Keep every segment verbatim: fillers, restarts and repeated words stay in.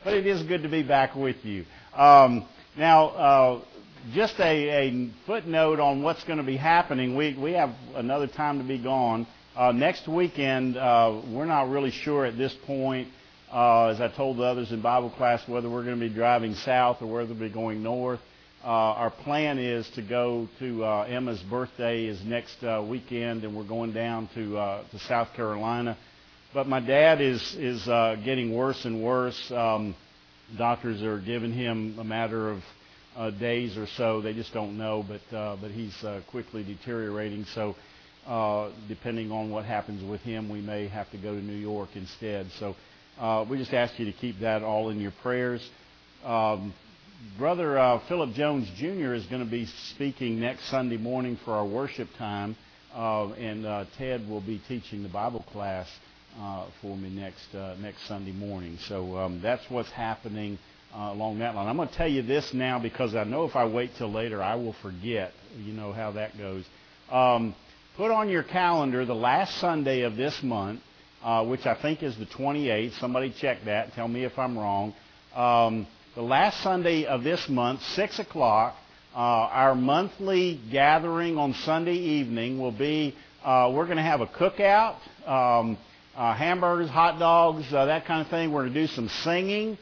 but it is good to be back with you. Um, now, uh, just a, a footnote on what's going to be happening. We we have another time to be gone. Uh, next weekend, uh, we're not really sure at this point, uh, as I told the others in Bible class, whether we're going to be driving south or whether we're going north. Uh, our plan is to go to uh, Emma's birthday is next uh, weekend, and we're going down to uh, to South Carolina. But my dad is is uh, getting worse and worse. Um, doctors are giving him a matter of uh, days or so. They just don't know, but uh, but he's uh, quickly deteriorating. So uh, depending on what happens with him, we may have to go to New York instead. So uh, we just ask you to keep that all in your prayers. Um, Brother uh, Philip Jones Junior is going to be speaking next Sunday morning for our worship time, uh, and uh, Ted will be teaching the Bible class uh, for me next uh, next Sunday morning. So um, that's what's happening uh, along that line. I'm going to tell you this now because I know if I wait till later, I will forget. You know how that goes. Um, put on your calendar the last Sunday of this month, uh, which I think is the twenty-eighth. Somebody check that. Tell me if I'm wrong. Um, The last Sunday of this month, six o'clock, uh, our monthly gathering on Sunday evening will be, uh, we're going to have a cookout, um, uh, hamburgers, hot dogs, uh, that kind of thing. We're going to do some singing.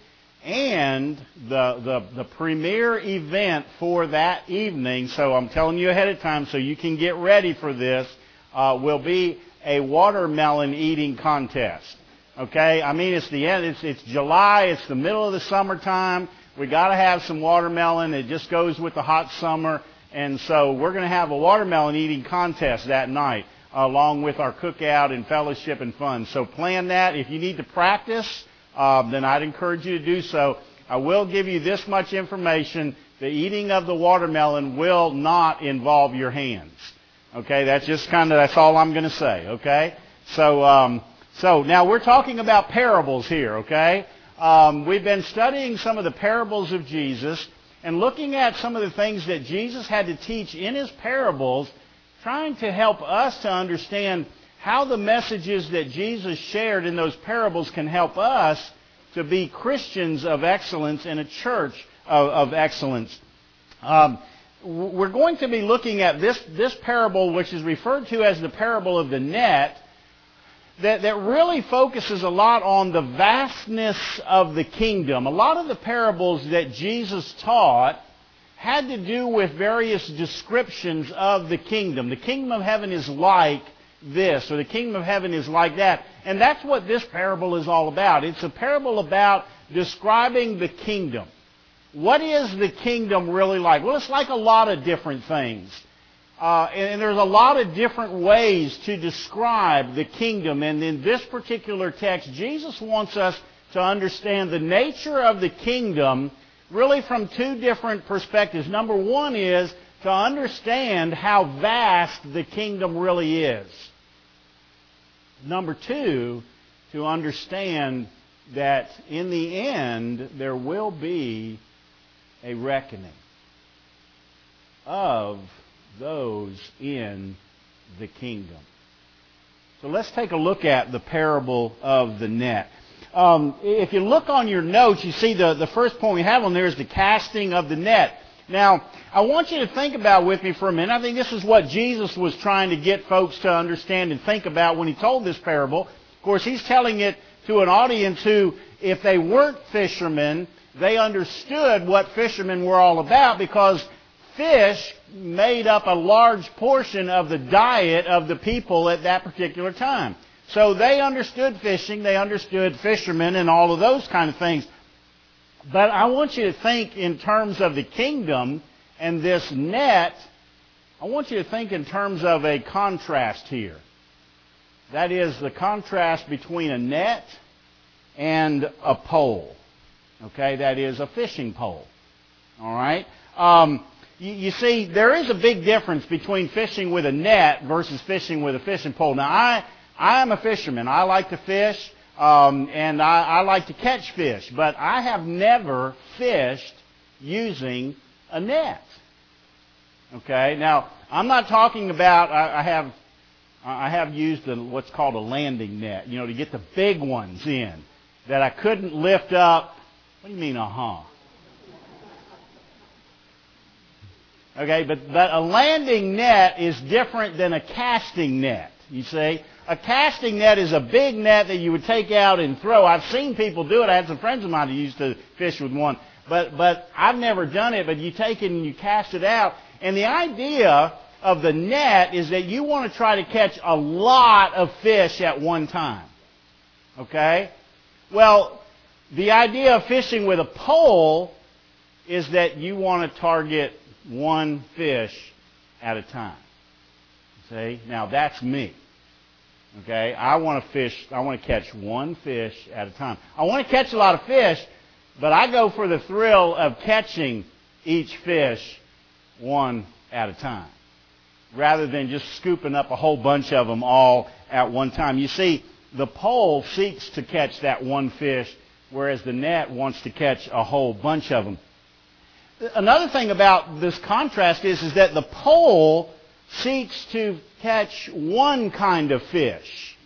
And the, the, the premier event for that evening, so I'm telling you ahead of time so you can get ready for this, uh, will be a watermelon eating contest. Okay, I mean it's the end. It's it's July. It's the middle of the summertime. We got to have some watermelon. It just goes with the hot summer, and so we're going to have a watermelon eating contest that night, along with our cookout and fellowship and fun. So plan that. If you need to practice, uh, then I'd encourage you to do so. I will give you this much information: the eating of the watermelon will not involve your hands. Okay, that's just kind of that's all I'm going to say. Okay, so. Um, So now we're talking about parables here, okay? Um, we've been studying some of the parables of Jesus and looking at some of the things that Jesus had to teach in his parables, trying to help us to understand how the messages that Jesus shared in those parables can help us to be Christians of excellence in a church of, of excellence. Um, we're going to be looking at this, this parable, which is referred to as the parable of the net, That, that really focuses a lot on the vastness of the kingdom. A lot of the parables that Jesus taught had to do with various descriptions of the kingdom. The kingdom of heaven is like this, or the kingdom of heaven is like that. And that's what this parable is all about. It's a parable about describing the kingdom. What is the kingdom really like? Well, it's like a lot of different things. Uh, and, and there's a lot of different ways to describe the kingdom. And in this particular text, Jesus wants us to understand the nature of the kingdom really from two different perspectives. Number one is to understand how vast the kingdom really is. Number two, to understand that in the end, there will be a reckoning of those in the kingdom. So let's take a look at the parable of the net. Um, if you look on your notes, you see the, the first point we have on there is the casting of the net. Now, I want you to think about with me for a minute. I think this is what Jesus was trying to get folks to understand and think about when he told this parable. Of course, he's telling it to an audience who, if they weren't fishermen, they understood what fishermen were all about because fish made up a large portion of the diet of the people at that particular time. So they understood fishing, they understood fishermen and all of those kind of things. But I want you to think in terms of the kingdom and this net, I want you to think in terms of a contrast here. That is the contrast between a net and a pole. Okay, that is a fishing pole. All right? Um, you, you see, there is a big difference between fishing with a net versus fishing with a fishing pole. Now, I, I am a fisherman. I like to fish, um, and I, I like to catch fish. But I have never fished using a net. Okay, now, I'm not talking about, I, I have I have used a, what's called a landing net, you know, to get the big ones in that I couldn't lift up What do you mean, uh-huh? Okay, but, but a landing net is different than a casting net, you see. A casting net is a big net that you would take out and throw. I've seen people do it. I had some friends of mine who used to fish with one. But, but I've never done it, but you take it and you cast it out. And the idea of the net is that you want to try to catch a lot of fish at one time. Okay? Well, the idea of fishing with a pole is that you want to target one fish at a time. See? Now, that's me. Okay? I want to fish, I want to catch one fish at a time. I want to catch a lot of fish, but I go for the thrill of catching each fish one at a time, rather than just scooping up a whole bunch of them all at one time. You see, the pole seeks to catch that one fish, whereas the net wants to catch a whole bunch of them. Another thing about this contrast is, is that the pole seeks to catch one kind of fish,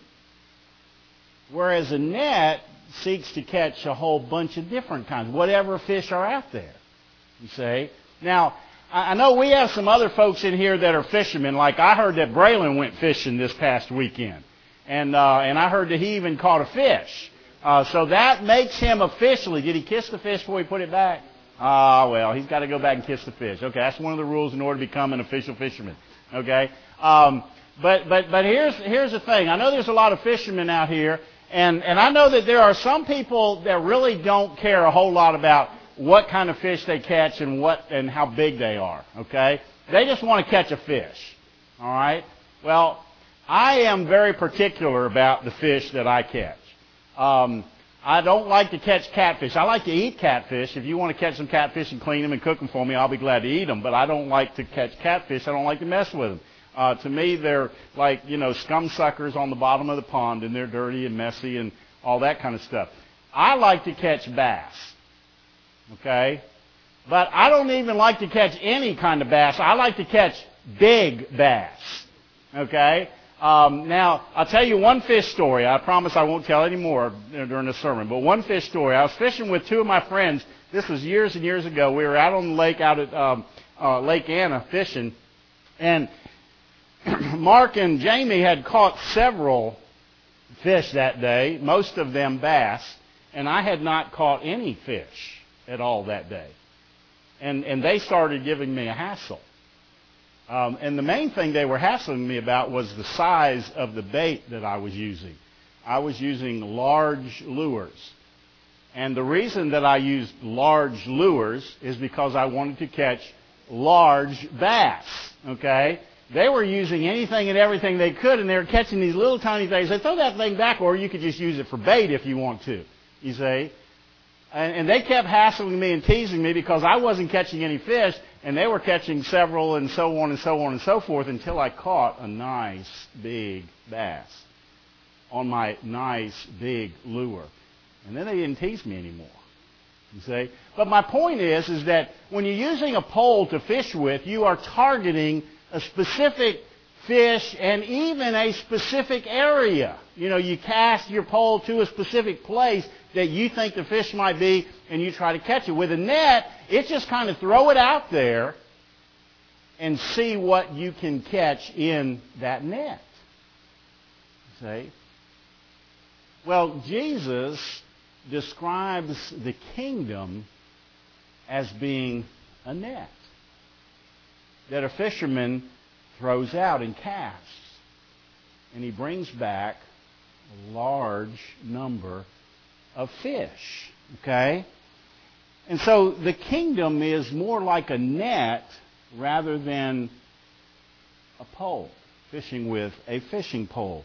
whereas a net seeks to catch a whole bunch of different kinds, whatever fish are out there, you see. Now, I know we have some other folks in here that are fishermen. Like I heard that Braylon went fishing this past weekend, and uh, and I heard that he even caught a fish. Uh, so that makes him officially. Did he kiss the fish before he put it back? Ah, well, he's got to go back and kiss the fish. Okay, that's one of the rules in order to become an official fisherman. Okay, um, but but but here's here's the thing. I know there's a lot of fishermen out here, and and I know that there are some people that really don't care a whole lot about what kind of fish they catch and what and how big they are. Okay, they just want to catch a fish. All right. Well, I am very particular about the fish that I catch. Um, I don't like to catch catfish. I like to eat catfish. If you want to catch some catfish and clean them and cook them for me, I'll be glad to eat them. But I don't like to catch catfish. I don't like to mess with them. Uh, to me, they're like, you know, scum suckers on the bottom of the pond, and they're dirty and messy and all that kind of stuff. I like to catch bass. Okay? But I don't even like to catch any kind of bass. I like to catch big bass. Okay? Um, now, I'll tell you one fish story. I promise I won't tell any more during the sermon. But one fish story. I was fishing with two of my friends. This was years and years ago. We were out on the lake, out at um, uh, Lake Anna fishing. And Mark and Jamie had caught several fish that day, most of them bass. And I had not caught any fish at all that day. And, and they started giving me a hassle. Um, and the main thing they were hassling me about was the size of the bait that I was using. I was using large lures. And the reason that I used large lures is because I wanted to catch large bass. Okay? They were using anything and everything they could, and they were catching these little tiny things. They throw that thing back, or you could just use it for bait if you want to. You see? And, and they kept hassling me and teasing me because I wasn't catching any fish, and they were catching several and so on and so on and so forth until I caught a nice big bass on my nice big lure. And then they didn't tease me anymore. You see? But my point is, is that when you're using a pole to fish with, you are targeting a specific fish and even a specific area. You know, you cast your pole to a specific place that you think the fish might be, and you try to catch it. With a net, it's just kind of throw it out there and see what you can catch in that net. See? Well, Jesus describes the kingdom as being a net that a fisherman throws out and casts. And he brings back a large number of fish. Okay? And so the kingdom is more like a net rather than a pole, fishing with a fishing pole.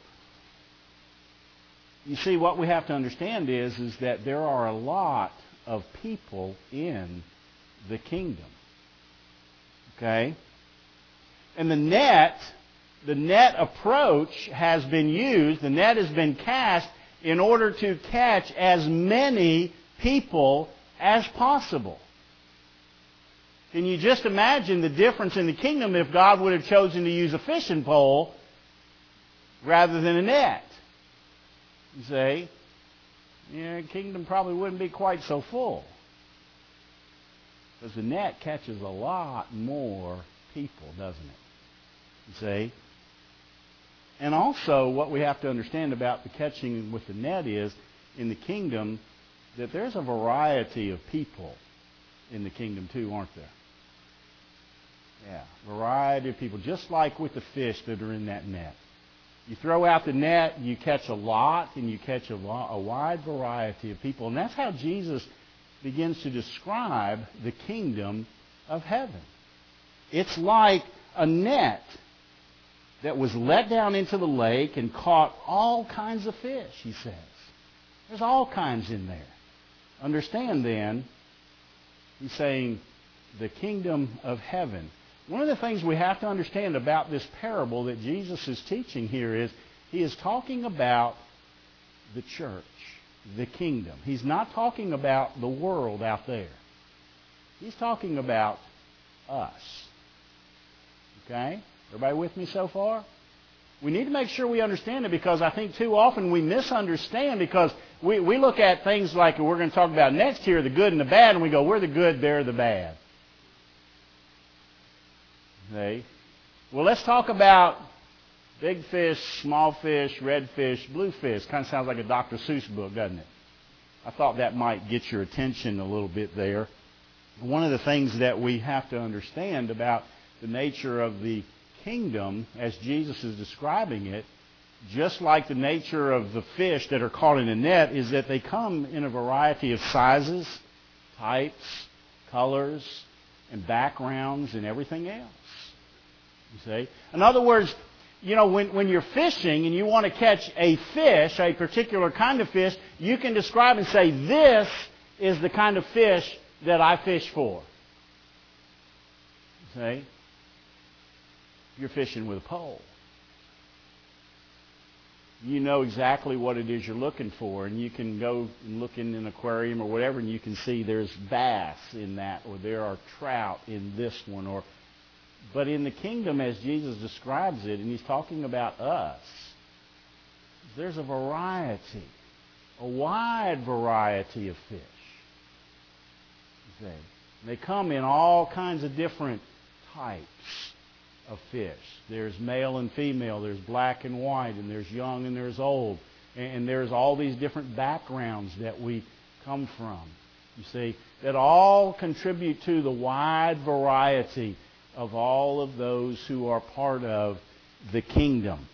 You see, what we have to understand is, is that there are a lot of people in the kingdom. Okay? And the net, the net approach has been used, the net has been cast in order to catch as many people as possible. Can you just imagine the difference in the kingdom if God would have chosen to use a fishing pole rather than a net? You see, yeah, the kingdom probably wouldn't be quite so full. Because the net catches a lot more people, doesn't it? You see? And also, what we have to understand about the catching with the net is, in the kingdom, that there's a variety of people in the kingdom too, aren't there? Yeah, variety of people, just like with the fish that are in that net. You throw out the net, you catch a lot, and you catch a, lot, a wide variety of people. And that's how Jesus begins to describe the kingdom of heaven. It's like a net that was let down into the lake and caught all kinds of fish, he says. There's all kinds in there. Understand then, he's saying the kingdom of heaven. One of the things we have to understand about this parable that Jesus is teaching here is he is talking about the church, the kingdom. He's not talking about the world out there. He's talking about us. Okay? Everybody with me so far? We need to make sure we understand it, because I think too often we misunderstand, because we, we look at things like we're going to talk about next here, the good and the bad, and we go, we're the good, they're the bad. Okay? Well, let's talk about big fish, small fish, red fish, blue fish. Kind of sounds like a Doctor Seuss book, doesn't it? I thought that might get your attention a little bit there. One of the things that we have to understand about the nature of the kingdom, as Jesus is describing it, just like the nature of the fish that are caught in a net, is that they come in a variety of sizes, types, colors, and backgrounds, and everything else. You see? In other words, you know, when, when you're fishing and you want to catch a fish, a particular kind of fish, you can describe and say, this is the kind of fish that I fish for. You see? You're fishing with a pole. You know exactly what it is you're looking for, and you can go and look in an aquarium or whatever, and you can see there's bass in that, or there are trout in this one. Or, but in the kingdom, as Jesus describes it, and he's talking about us, there's a variety, a wide variety of fish. You see? They come in all kinds of different types of fish. There's male and female, there's black and white, and there's young and there's old. And there's all these different backgrounds that we come from. You see, that all contribute to the wide variety of all of those who are part of the kingdom.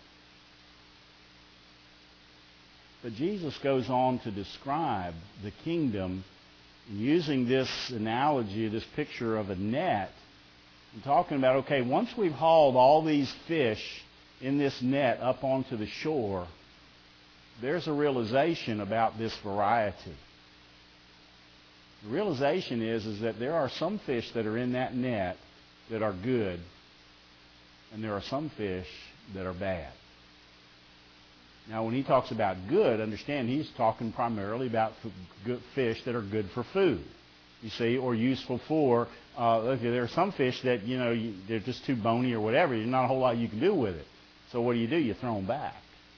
But Jesus goes on to describe the kingdom using this analogy, this picture of a net. I'm talking about, okay, once we've hauled all these fish in this net up onto the shore, there's a realization about this variety. The realization is, is that there are some fish that are in that net that are good, and there are some fish that are bad. Now, when he talks about good, understand he's talking primarily about good fish that are good for food. You see, or useful for, uh, okay, there are some fish that, you know, you, they're just too bony or whatever. There's not a whole lot you can do with it. So what do you do? You throw them back.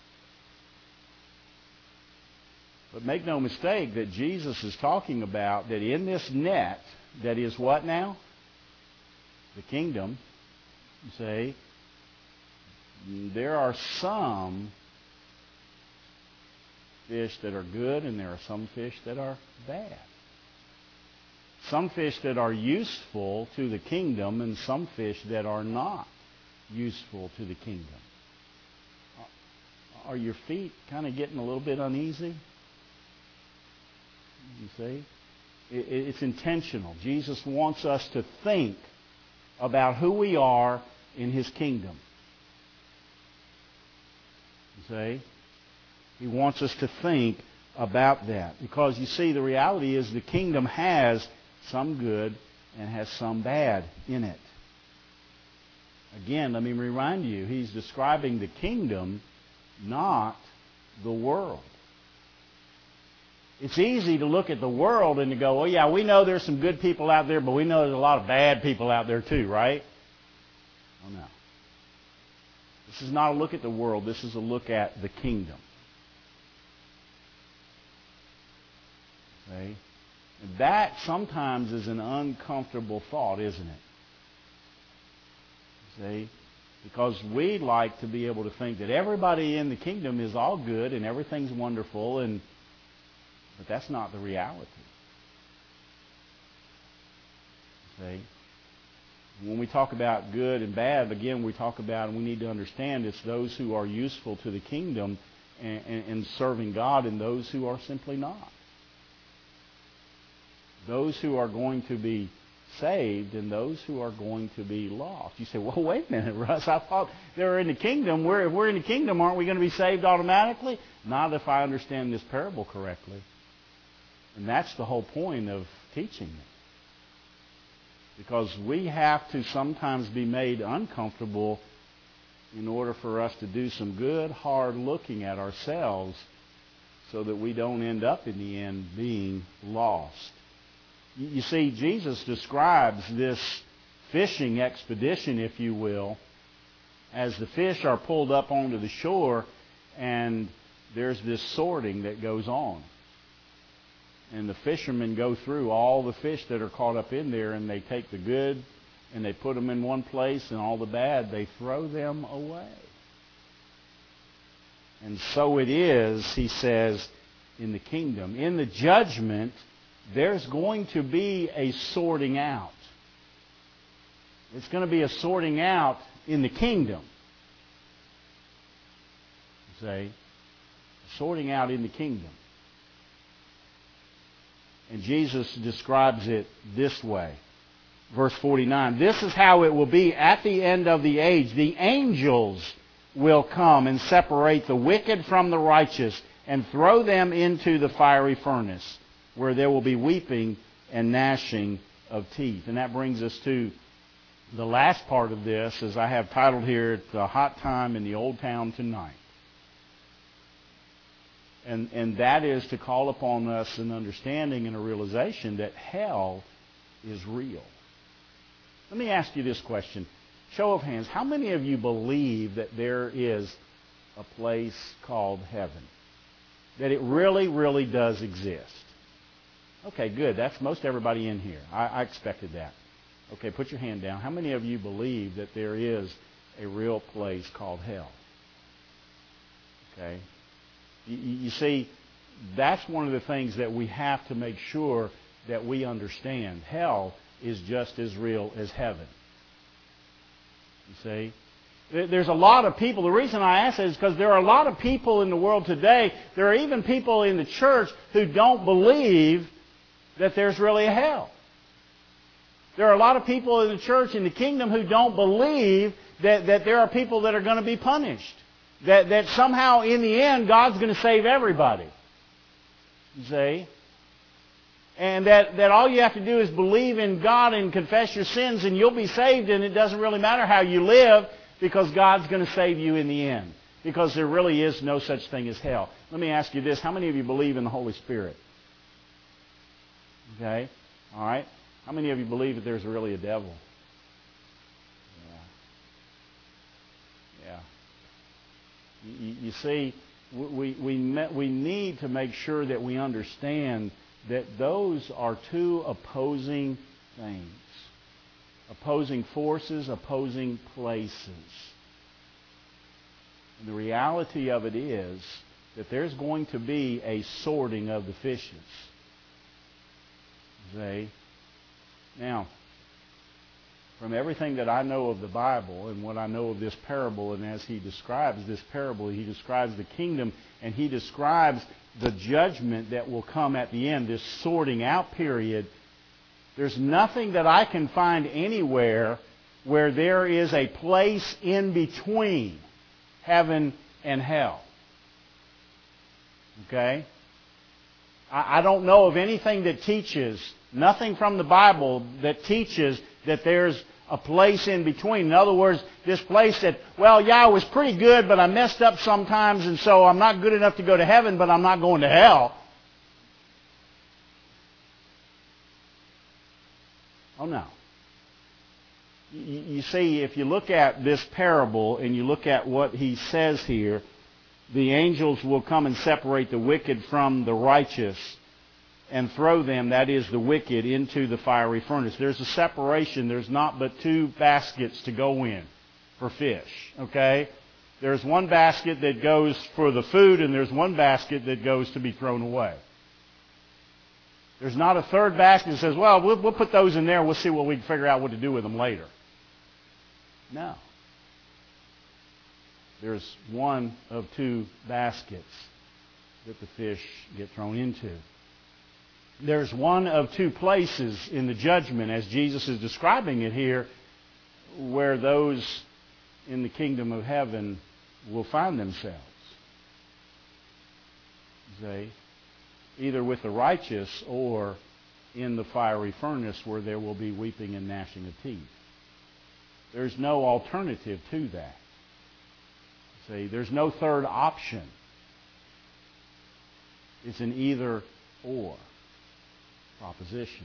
But make no mistake that Jesus is talking about that in this net, that is what now? The kingdom, you see, there are some fish that are good and there are some fish that are bad. Some fish that are useful to the kingdom and some fish that are not useful to the kingdom. Are your feet kind of getting a little bit uneasy? You see? It's intentional. Jesus wants us to think about who we are in his kingdom. You see? He wants us to think about that. Because you see, the reality is the kingdom has some good and has some bad in it. Again, let me remind you, he's describing the kingdom, not the world. It's easy to look at the world and to go, oh yeah, we know there's some good people out there, but we know there's a lot of bad people out there too, right? Oh no. This is not a look at the world. This is a look at the kingdom. Okay? That sometimes is an uncomfortable thought, isn't it? See? Because we like to be able to think that everybody in the kingdom is all good and everything's wonderful, and but that's not the reality. See? When we talk about good and bad, again, we talk about, and we need to understand, it's those who are useful to the kingdom and, and, and serving God, and those who are simply not. Those who are going to be saved and those who are going to be lost. You say, well, wait a minute, Russ. I thought they were in the kingdom. We're, if we're in the kingdom, aren't we going to be saved automatically? Not if I understand this parable correctly. And that's the whole point of teaching it. Because we have to sometimes be made uncomfortable in order for us to do some good, hard looking at ourselves so that we don't end up in the end being lost. You see, Jesus describes this fishing expedition, if you will, as the fish are pulled up onto the shore and there's this sorting that goes on. And the fishermen go through all the fish that are caught up in there, and they take the good and they put them in one place, and all the bad, they throw them away. And so it is, he says, in the kingdom. In the judgment, there's going to be a sorting out. It's going to be a sorting out in the kingdom. Say, sorting out in the kingdom. And Jesus describes it this way. Verse forty-nine, this is how it will be at the end of the age. The angels will come and separate the wicked from the righteous and throw them into the fiery furnace, where there will be weeping and gnashing of teeth. And that brings us to the last part of this, as I have titled here, The Hot Time in the Old Town Tonight. And, and that is to call upon us an understanding and a realization that hell is real. Let me ask you this question. Show of hands, how many of you believe that there is a place called heaven? That it really, really does exist? Okay, good. That's most everybody in here. I, I expected that. Okay, put your hand down. How many of you believe that there is a real place called hell? Okay. You, you see, that's one of the things that we have to make sure that we understand. Hell is just as real as heaven. You see? There's a lot of people. The reason I ask that is because there are a lot of people in the world today. There are even people in the church who don't believe that there's really a hell. There are a lot of people in the church, in the kingdom, who don't believe that, that there are people that are going to be punished. That, that somehow in the end God's going to save everybody. You see? And that, that all you have to do is believe in God and confess your sins and you'll be saved, and it doesn't really matter how you live because God's going to save you in the end. Because there really is no such thing as hell. Let me ask you this. How many of you believe in the Holy Spirit? Okay? All right? How many of you believe that there's really a devil? Yeah. Yeah. You, you see, we, we, we need to make sure that we understand that those are two opposing things. Opposing forces, opposing places. And the reality of it is that there's going to be a sorting of the fishes. See? Now, from everything that I know of the Bible and what I know of this parable, and as he describes this parable, he describes the kingdom and he describes the judgment that will come at the end, this sorting out period. There's nothing that I can find anywhere where there is a place in between heaven and hell. Okay? I, I don't know of anything that teaches, nothing from the Bible that teaches that there's a place in between. In other words, this place that, well, yeah, I was pretty good, but I messed up sometimes, and so I'm not good enough to go to heaven, but I'm not going to hell. Oh, no. You, you see, if you look at this parable and you look at what he says here, the angels will come and separate the wicked from the righteous. and throw them, that is the wicked, into the fiery furnace. There's a separation. There's not but two baskets to go in for fish. Okay? There's one basket that goes for the food, and there's one basket that goes to be thrown away. There's not a third basket that says, well, well, we'll put those in there. We'll see what we can figure out what to do with them later. No. There's one of two baskets that the fish get thrown into. There's one of two places in the judgment, as Jesus is describing it here, where those in the kingdom of heaven will find themselves. Say, either with the righteous or in the fiery furnace where there will be weeping and gnashing of teeth. There's no alternative to that. See, there's no third option. It's an either or proposition.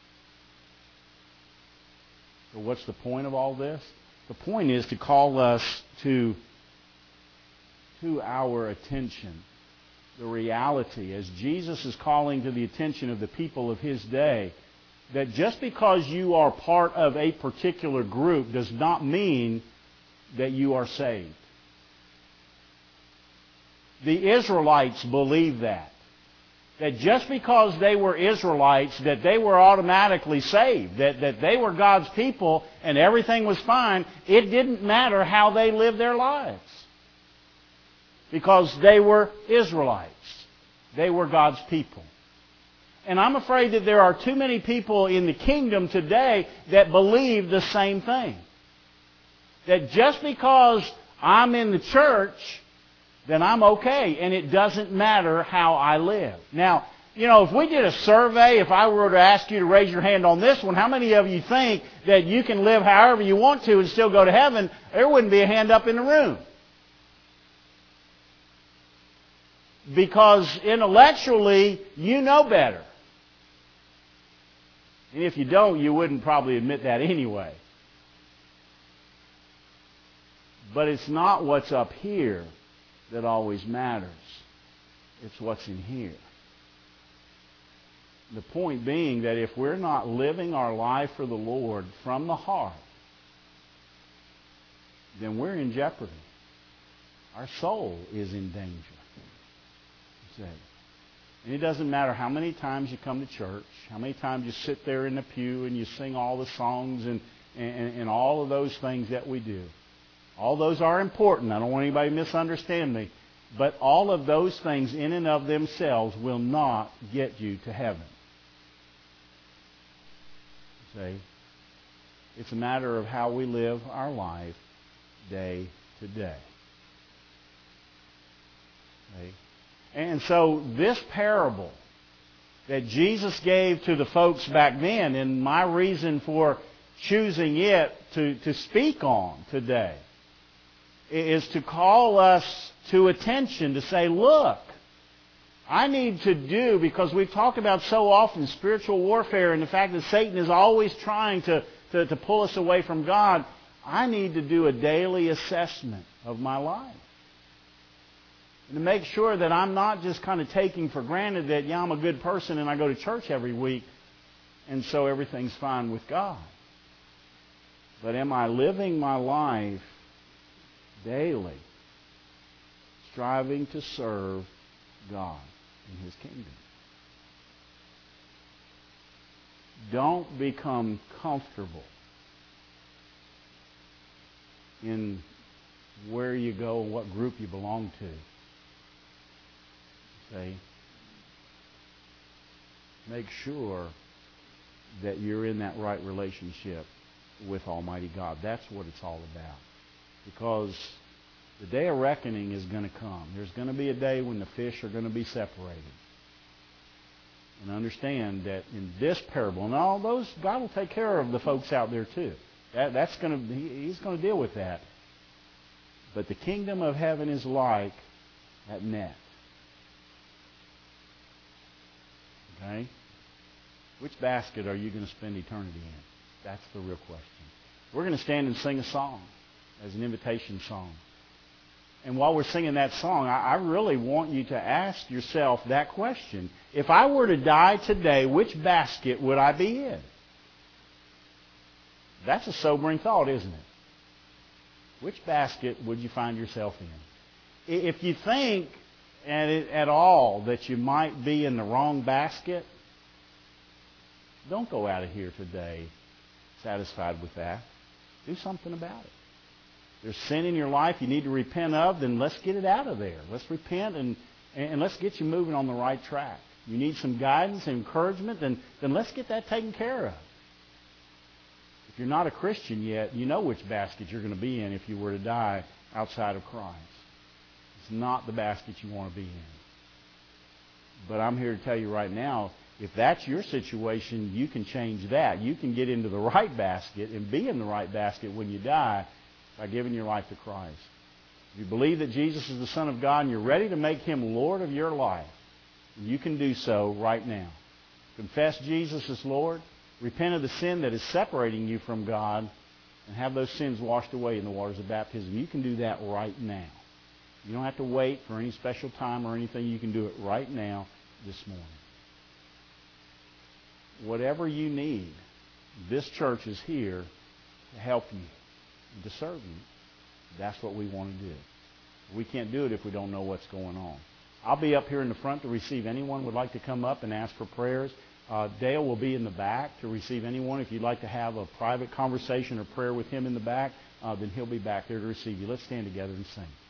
So what's the point of all this? The point is to call us to, to our attention the reality, as Jesus is calling to the attention of the people of His day, that just because you are part of a particular group does not mean that you are saved. The Israelites believed that. That just because they were Israelites, that they were automatically saved. That, that they were God's people and everything was fine. It didn't matter how they lived their lives. Because they were Israelites. They were God's people. And I'm afraid that there are too many people in the kingdom today that believe the same thing. That just because I'm in the church, then I'm okay, and it doesn't matter how I live. Now, you know, if we did a survey, if I were to ask you to raise your hand on this one, how many of you think that you can live however you want to and still go to heaven? There wouldn't be a hand up in the room. Because intellectually, you know better. And if you don't, you wouldn't probably admit that anyway. But it's not what's up here that always matters. It's what's in here. The point being that if we're not living our life for the Lord from the heart, then we're in jeopardy. Our soul is in danger. And it doesn't matter how many times you come to church, how many times you sit there in the pew and you sing all the songs and, and, and all of those things that we do. All those are important. I don't want anybody to misunderstand me. But all of those things in and of themselves will not get you to heaven. See? It's a matter of how we live our life day to day. See? And so this parable that Jesus gave to the folks back then, and my reason for choosing it to, to speak on today, is to call us to attention, to say, look, I need to do, because we've talked about so often spiritual warfare and the fact that Satan is always trying to, to, to pull us away from God. I need to do a daily assessment of my life. And to make sure that I'm not just kind of taking for granted that, yeah, I'm a good person and I go to church every week and so everything's fine with God. But am I living my life daily striving to serve God in His kingdom? Don't become comfortable in where you go and what group you belong to. See? Make sure that you're in that right relationship with Almighty God. That's what it's all about. Because the day of reckoning is going to come. There's going to be a day when the fish are going to be separated. And understand that in this parable, and all those, God will take care of the folks out there too. That, that's going to, He's going to deal with that. But the kingdom of heaven is like that net. Okay? Which basket are you going to spend eternity in? That's the real question. We're going to stand and sing a song as an invitation song. And while we're singing that song, I, I really want you to ask yourself that question. If I were to die today, which basket would I be in? That's a sobering thought, isn't it? Which basket would you find yourself in? If you think at, it, at all that you might be in the wrong basket, don't go out of here today satisfied with that. Do something about it. There's sin in your life you need to repent of, then let's get it out of there. Let's repent and, and let's get you moving on the right track. You need some guidance and encouragement, then, then let's get that taken care of. If you're not a Christian yet, you know which basket you're going to be in if you were to die outside of Christ. It's not the basket you want to be in. But I'm here to tell you right now, if that's your situation, you can change that. You can get into the right basket and be in the right basket when you die by giving your life to Christ. If you believe that Jesus is the Son of God and you're ready to make Him Lord of your life, you can do so right now. Confess Jesus as Lord. Repent of the sin that is separating you from God and have those sins washed away in the waters of baptism. You can do that right now. You don't have to wait for any special time or anything. You can do it right now, this morning. Whatever you need, this church is here to help you and to serve you. That's what we want to do. We can't do it if we don't know what's going on. I'll be up here in the front to receive anyone who would like to come up and ask for prayers. Uh, Dale will be in the back to receive anyone. If you'd like to have a private conversation or prayer with him in the back, uh, then he'll be back there to receive you. Let's stand together and sing.